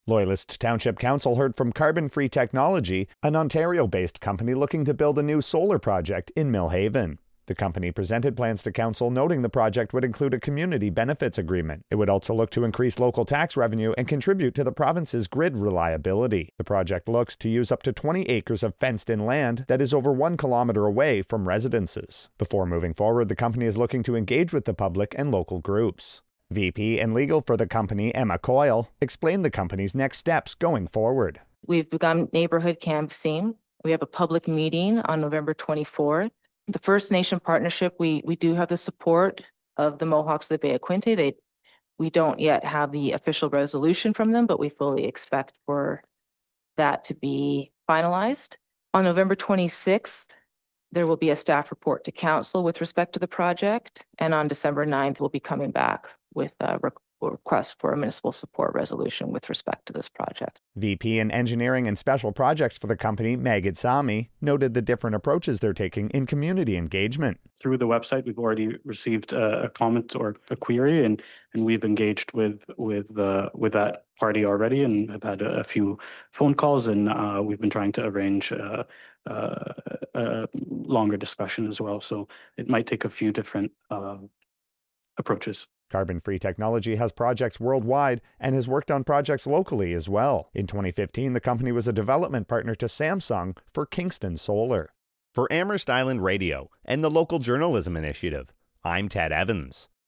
Loyalist Township Council heard from Carbon Free Technology, an Ontario-based company looking to build a new solar project in Millhaven. The company presented plans to Council, noting the project would include a community benefits agreement. It would also look to increase local tax revenue and contribute to the province's grid reliability. The project looks to use up to 20 acres of fenced-in land that is over 1 kilometer away from residences. Before moving forward, the company is looking to engage with the public and local groups. VP and legal for the company, Emma Coyle, explained the company's next steps going forward. We've begun neighborhood canvassing. We have a public meeting on November 24th. The First Nation partnership, we do have the support of the Mohawks of the Bay of Quinte. We don't yet have the official resolution from them, but we fully expect for that to be finalized. On November 26th, there will be a staff report to Council with respect to the project. And on December 9th, we'll be coming back with a request for a municipal support resolution with respect to this project. VP in Engineering and Special Projects for the company, Magid Sami, noted the different approaches they're taking in community engagement. Through the website, we've already received a comment or a query, and we've engaged with that party already, and have had a few phone calls, and we've been trying to arrange a longer discussion as well. So it might take a few different approaches. Carbon Free Technology has projects worldwide and has worked on projects locally as well. In 2015, the company was a development partner to Samsung for Kingston Solar. For Amherst Island Radio and the Local Journalism Initiative, I'm Ted Evans.